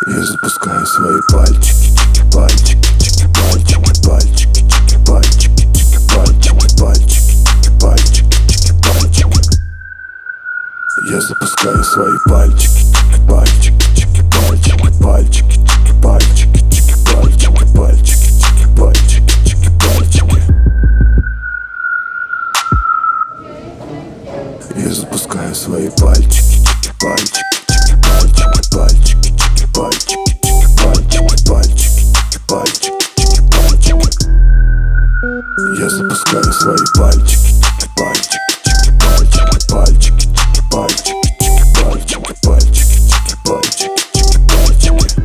Я запускаю свои пальчики, пальчики, пальчики, пальчики, пальчики, пальчики, пальчики, пальчики, пальчики. Я запускаю свои пальчики, пальчики, пальчики, пальчики, пальчики, пальчики, пальчики, пальчики, пальчики. Я запускаю свои пальчики, пальчики, пальчики, пальчики, пальчики, пальчики, пальчики, пальчики, пальчики. Я запускаю свои пальчики, пальчики, пальчики, пальчики, пальчики, пальчики, пальчики, пальчики, пальчики.